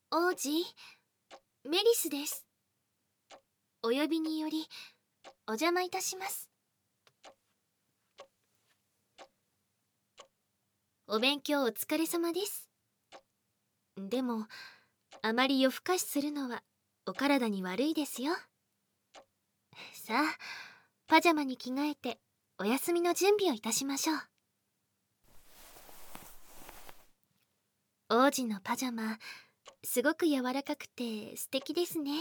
王子、メリスです。お呼びによりお邪魔いたします。お勉強お疲れ様です。でもあまり夜更かしするのはお体に悪いですよ。さあ、パジャマに着替えてお休みの準備をいたしましょう。王子のパジャマ、すごく柔らかくて素敵ですね。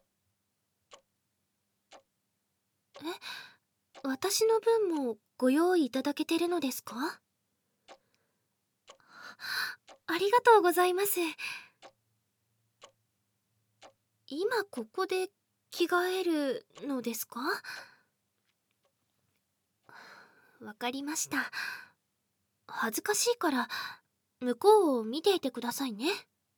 私の分もご用意いただけてるのですか？ありがとうございます。今ここで着替えるのですか？わかりました。恥ずかしいから向こうを見ていてくださいね。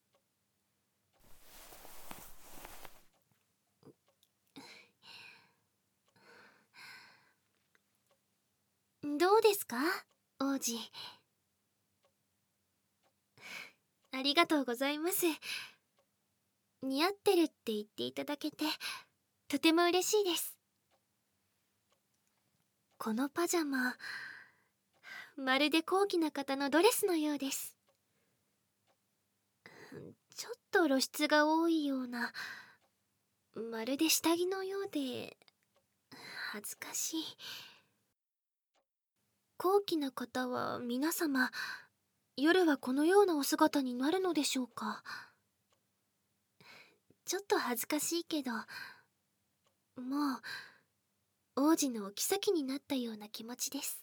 どうですか、王子。ありがとうございます。似合ってるって言っていただけてとても嬉しいです。このパジャマ、まるで高貴な方のドレスのようです。ちょっと露出が多いような、まるで下着のようで恥ずかしい。高貴な方は皆様、夜はこのようなお姿になるのでしょうか？ちょっと恥ずかしいけど、もう王子のお妃になったような気持ちです。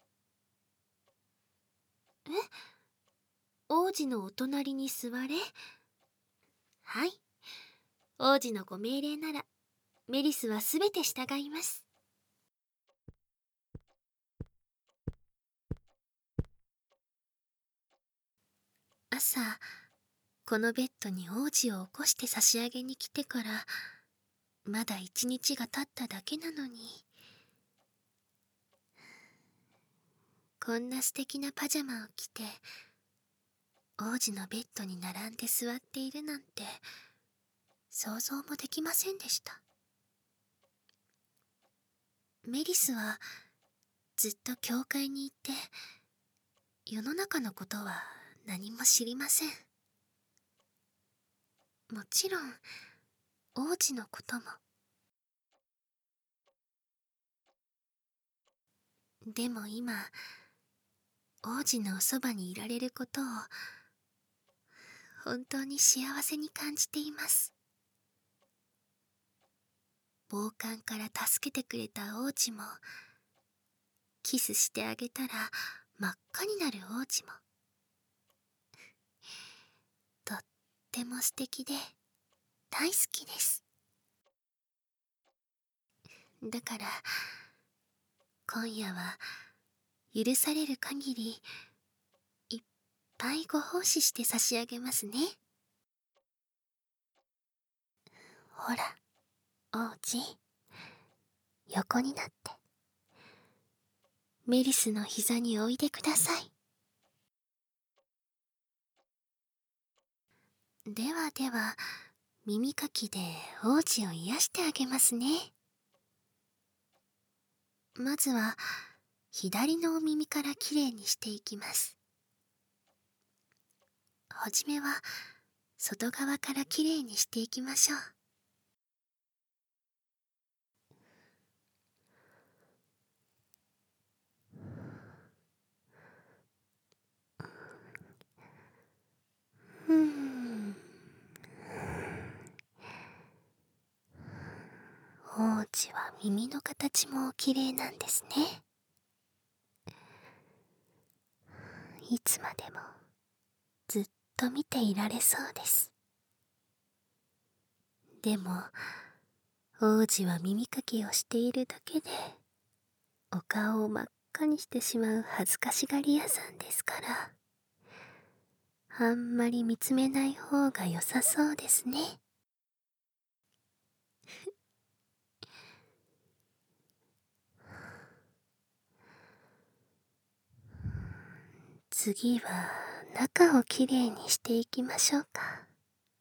え、王子のお隣に座れ。はい、王子のご命令ならメリスはすべて従います。朝、このベッドに王子を起こして差し上げに来てからまだ一日が経っただけなのに、こんな素敵なパジャマを着て王子のベッドに並んで座っているなんて想像もできませんでした。メリスはずっと教会に行って世の中のことは何も知りません。もちろん王子のことも。でも今、王子のおそばにいられることを本当に幸せに感じています。暴漢から助けてくれた王子も、キスしてあげたら真っ赤になる王子も、とっても素敵で大好きです。だから今夜は許される限りいっぱいご奉仕して差し上げますね。ほら、王子、横になってメリスの膝においでください。ではでは、耳かきで王子を癒してあげますね。まずは左のお耳からきれいにしていきます。はじめは外側からきれいにしていきましょう。王子は耳の形もきれいなんですね。いつまでもずっと見ていられそうです。でも王子は耳かきをしているだけでお顔を真っ赤にしてしまう恥ずかしがり屋さんですから、あんまり見つめない方が良さそうですね。次は中をきれいにしていきましょうか。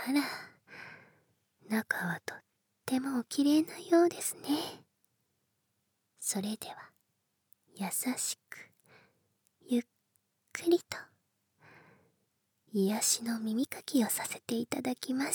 あら、中はとってもおきれいなようですね。それでは、優しく、ゆっくりと、癒しの耳かきをさせていただきます。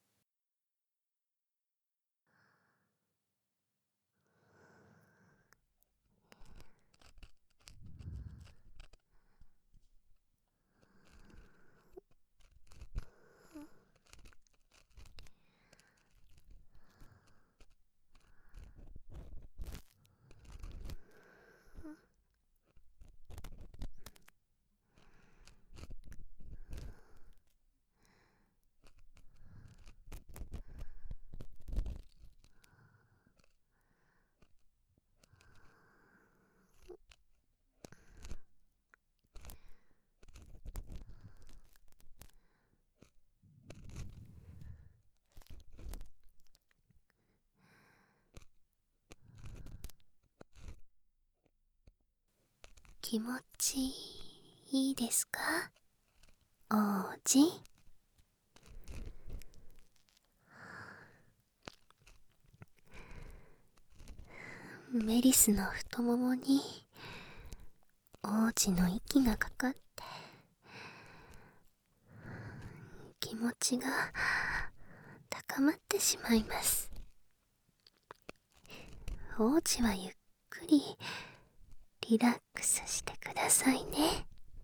気持ちいいですか、王子。メリスの太ももに王子の息がかかって、気持ちが高まってしまいます。王子はゆっくりリラックスしてくださいね。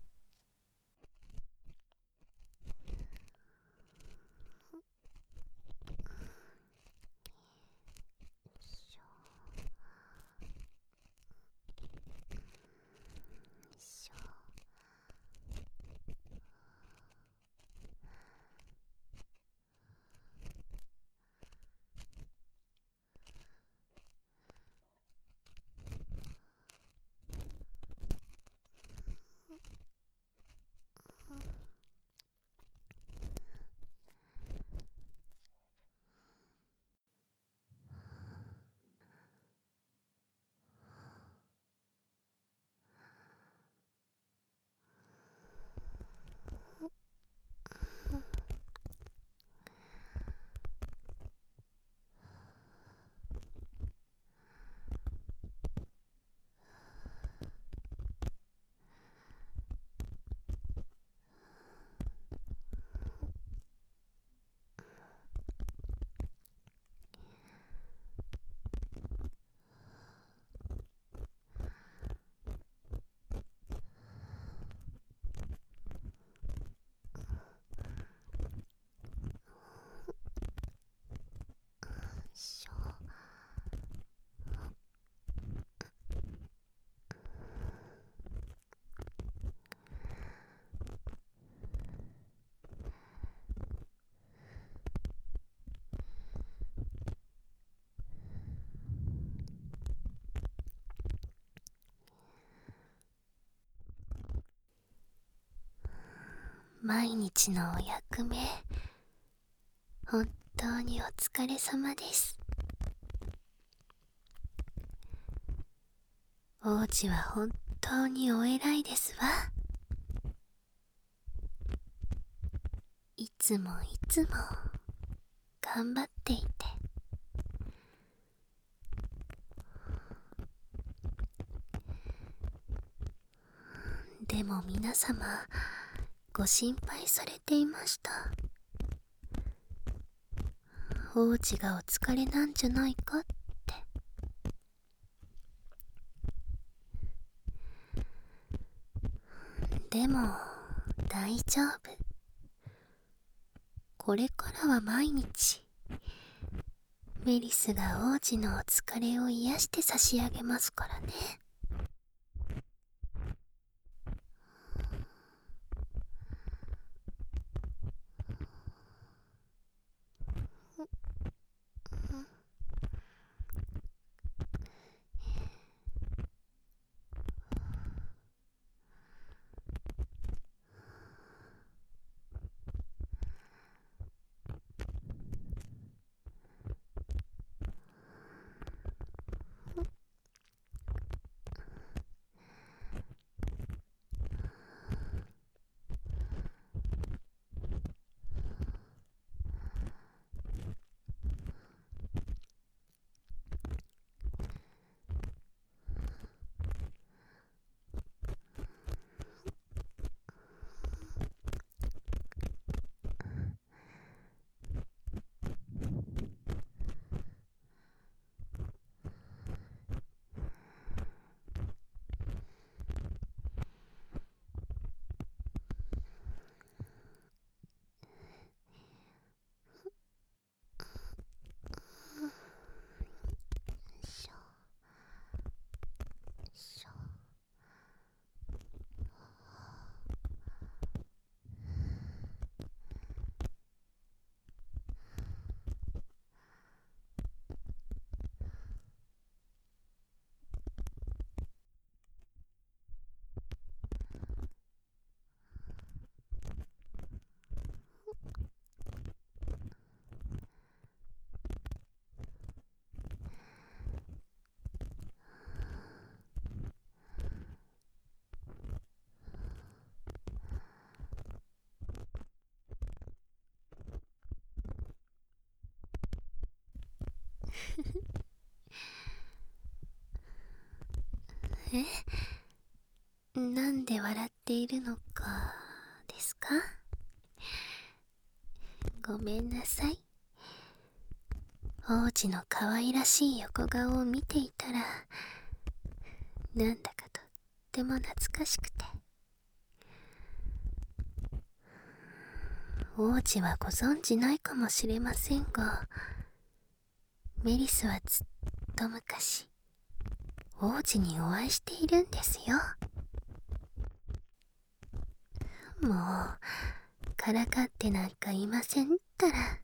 毎日のお役目、本当にお疲れ様です。王子は本当にお偉いですわ。いつもいつも頑張っていて、でも皆様ご心配されていました。王子がお疲れなんじゃないかって。でも大丈夫。これからは毎日メリスが王子のお疲れを癒して差し上げますからね。 なんで笑っているのかですか？ごめんなさい。王子の可愛らしい横顔を見ていたら、なんだかとっても懐かしくて。王子はご存じないかもしれませんが、メリスはずっと昔、王子にお会いしているんですよ。もう、からかってなんかいませんったら。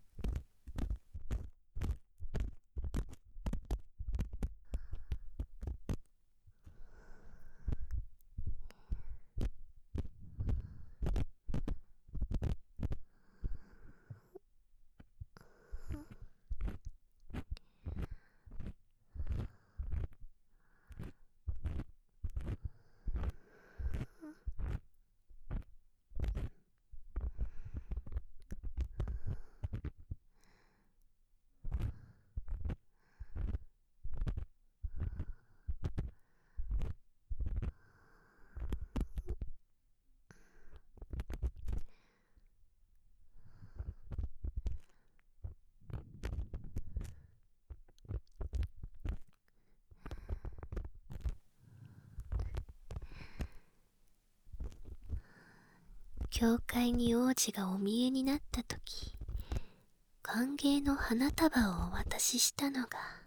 教会に王子がお見えになったとき、歓迎の花束をお渡ししたのが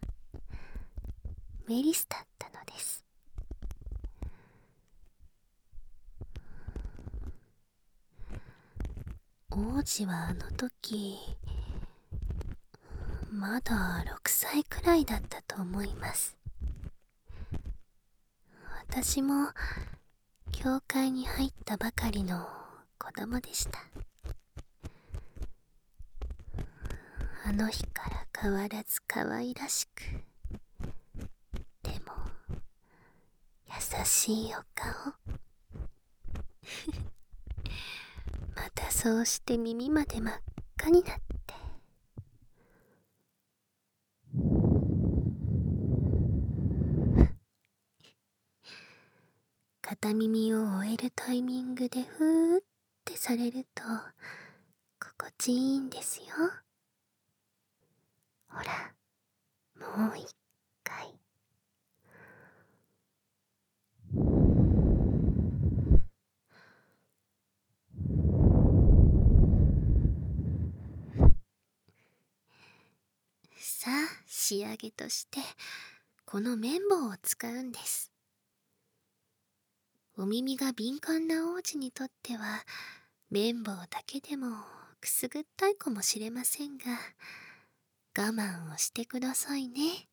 メリスだったのです。王子はあの時、まだ6歳くらいだったと思います。私も教会に入ったばかりの子供でした。あの日から変わらず可愛らしく、でも優しいお顔。またそうして耳まで真っ赤になって、片耳を終えるタイミングでふーってされると心地いいんですよ。ほら、もう一回。さあ、仕上げとしてこの綿棒を使うんです。お耳が敏感な王子にとっては綿棒だけでもくすぐったいかもしれませんが、我慢をしてくださいね。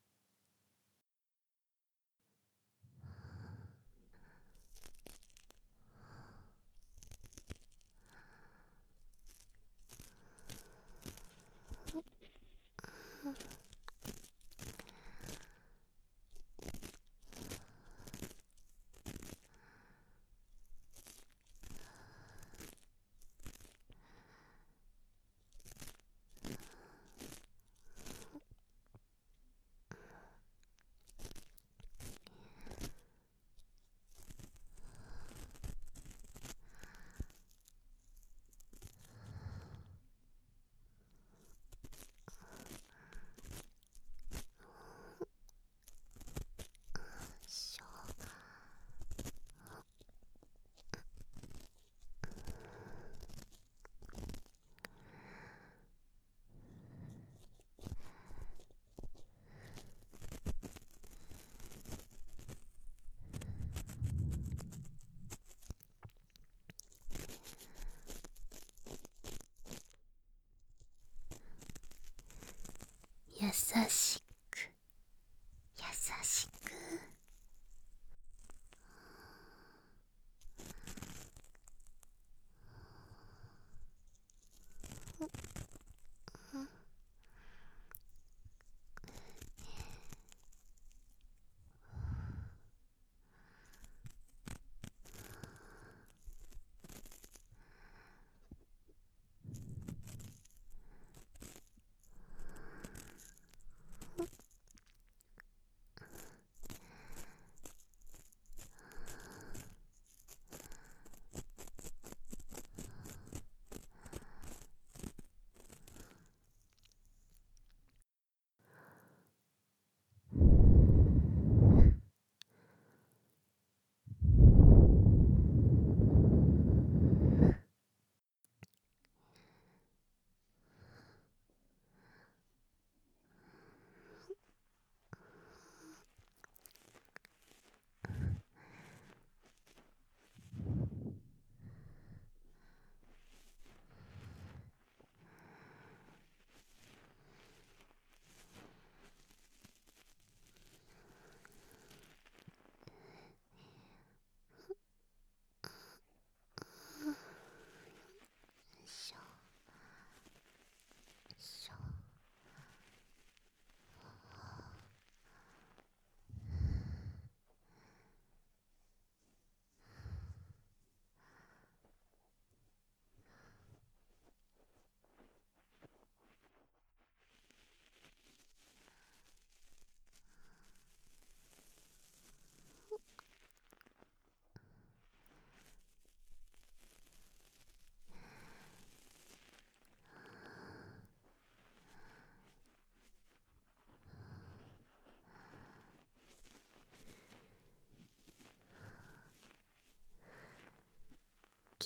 優しく、優しく。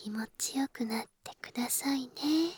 気持ちよくなってくださいね。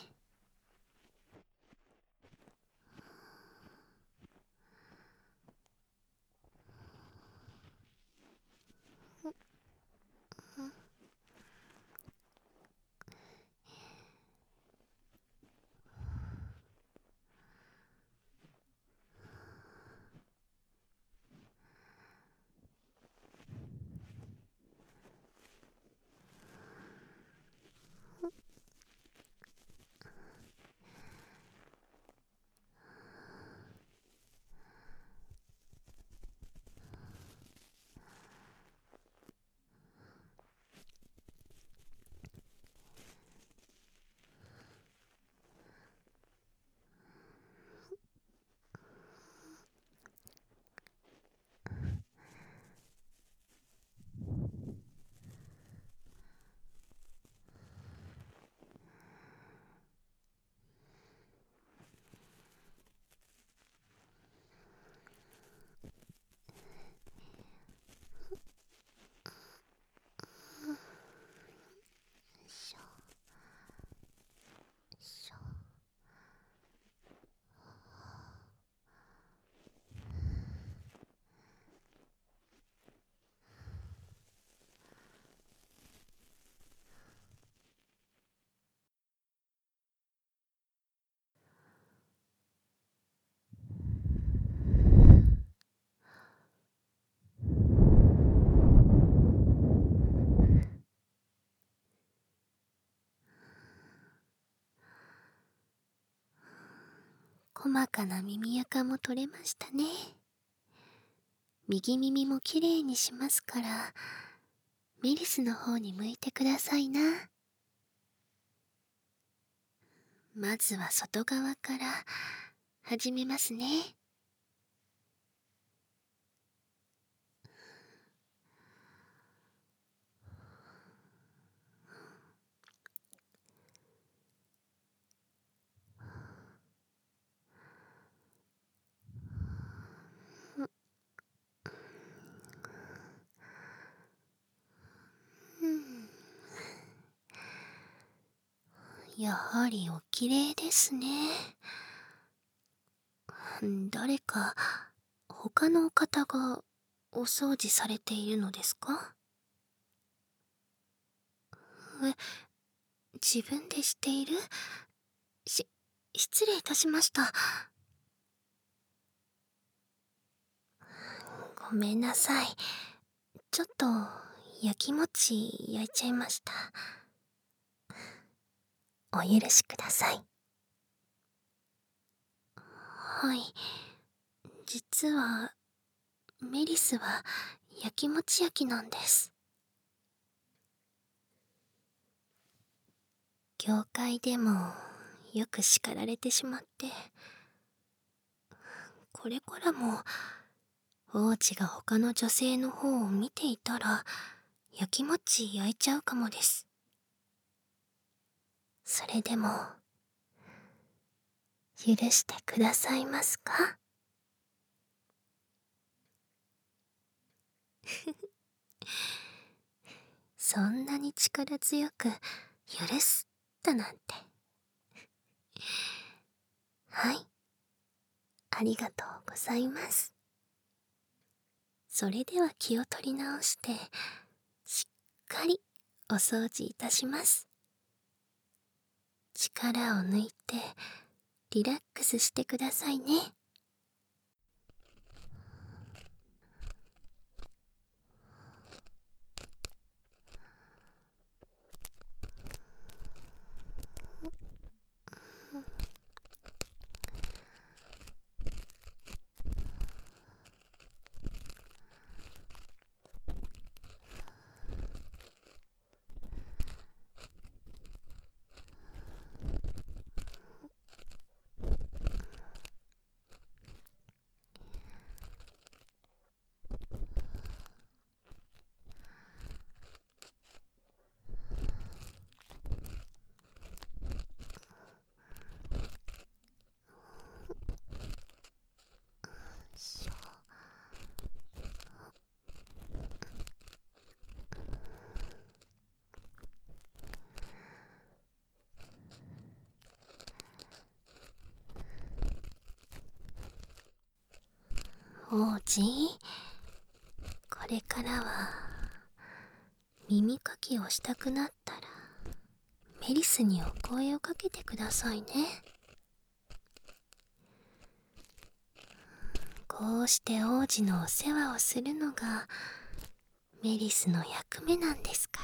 しょしょ。細かな耳垢も取れましたね。右耳もきれいにしますから、メリスの方に向いてくださいな。まずは外側から始めますね。やはりおきれいですね。誰か他の方がお掃除されているのですか？え、自分でしている？失礼いたしました。ごめんなさい。ちょっと焼きもち焼いちゃいました。お許しください。はい。実はメリスは焼きもち焼きなんです。業界でもよく叱られてしまって、これからも王子が他の女性の方を見ていたら焼きもち焼いちゃうかもです。それでも許してくださいますか？そんなに力強く許すだなんて。はい、ありがとうございます。それでは気を取り直してしっかりお掃除いたします。力を抜いてリラックスしてくださいね。 王子、これからは耳かきをしたくなったらメリスにお声をかけてくださいね。こうして王子のお世話をするのがメリスの役目なんですから。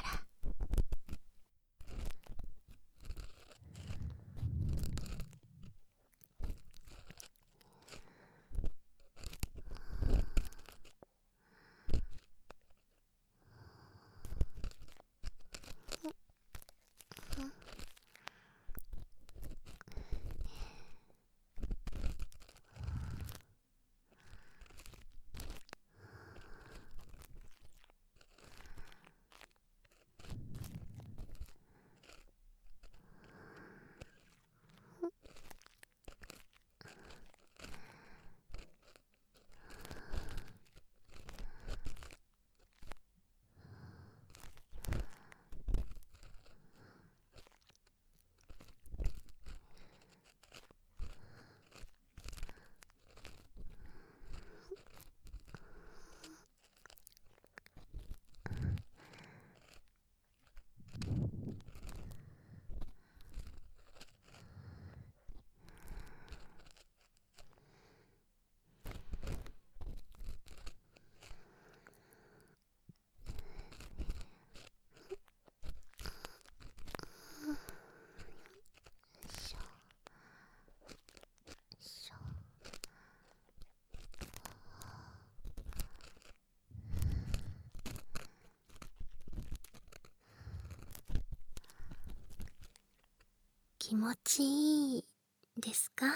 気持ちいいですか？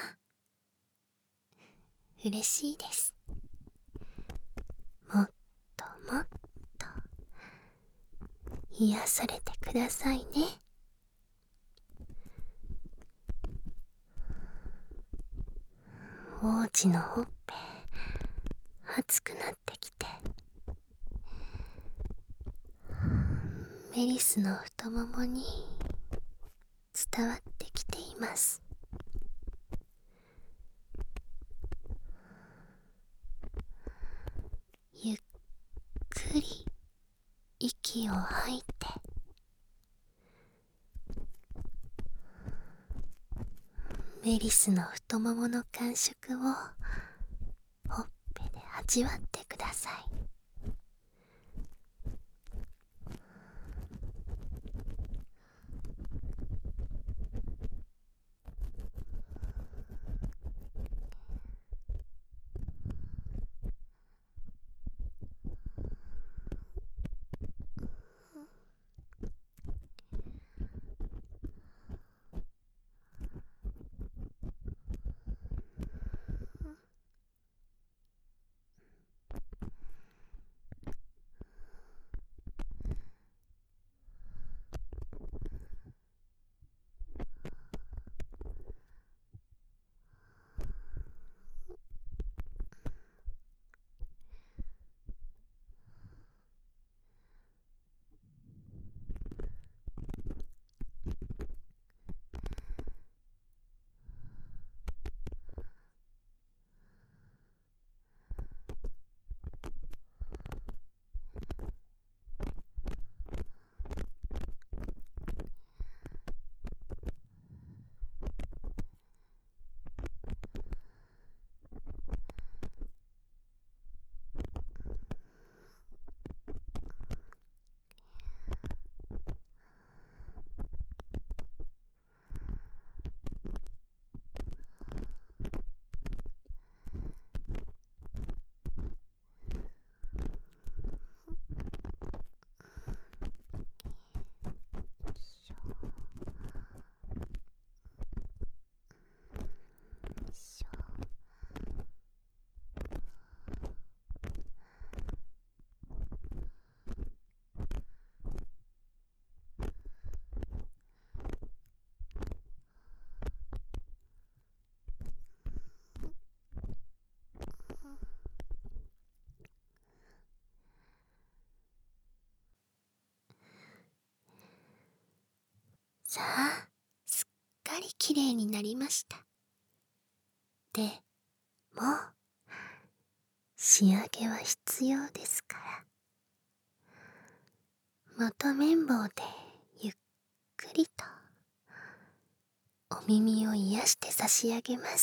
嬉しいです。もっともっと癒されてくださいね。王子のほっぺ熱くなってきて、メリスの太ももに伝わってきています。ゆっくり息を吐いて、メリスの太ももの感触をほっぺで味わってください。さあ、すっかりきれいになりました。でも、 仕上げは必要ですから、元綿棒でゆっくりとお耳を癒して差し上げます。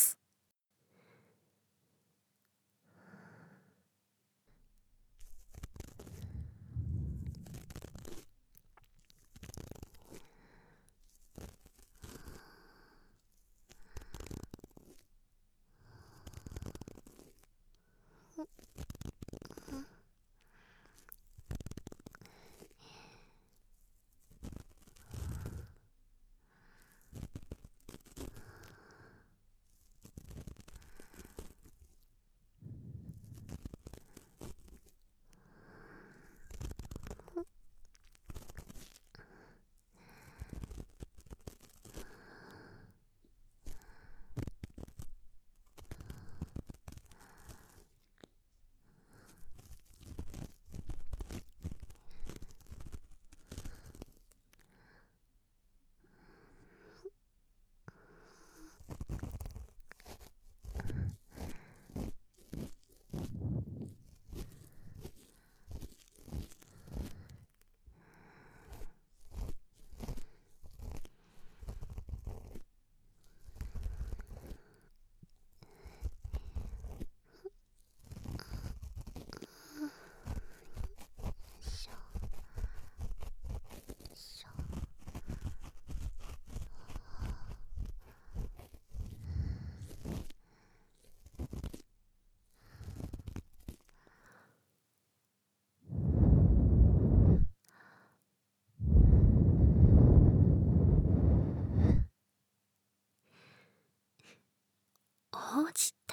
王子った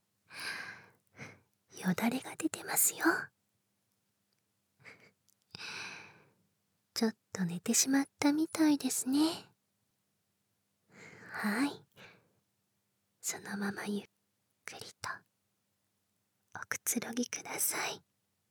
らよだれが出てますよ。ちょっと寝てしまったみたいですね。はい、そのままゆっくりとおくつろぎください。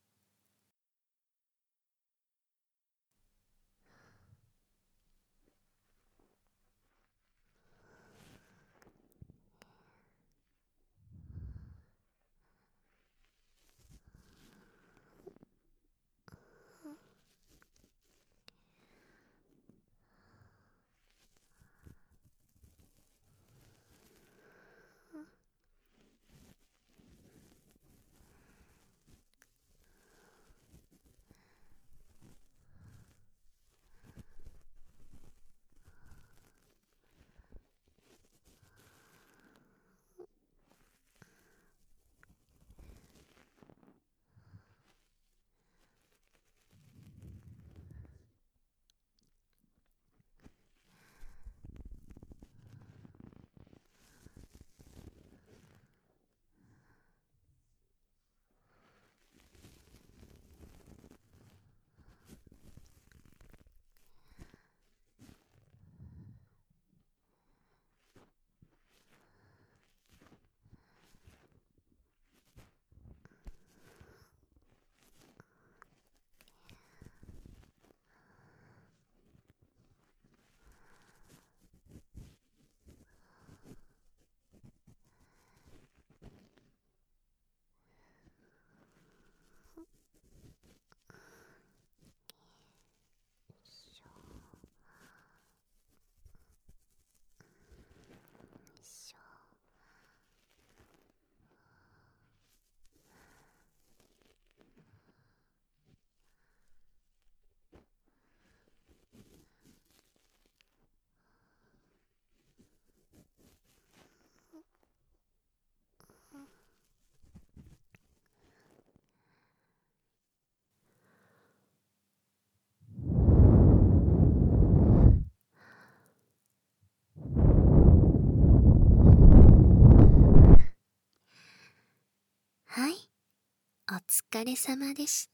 はい、お疲れ様でした。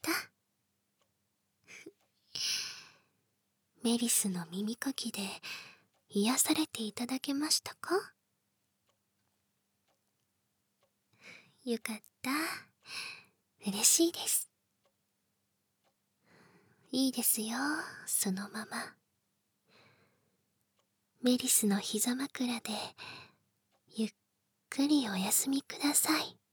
メリスの耳かきで癒されていただけましたか？よかった。嬉しいです。いいですよ、そのまま。メリスの膝枕でゆっくりお休みください。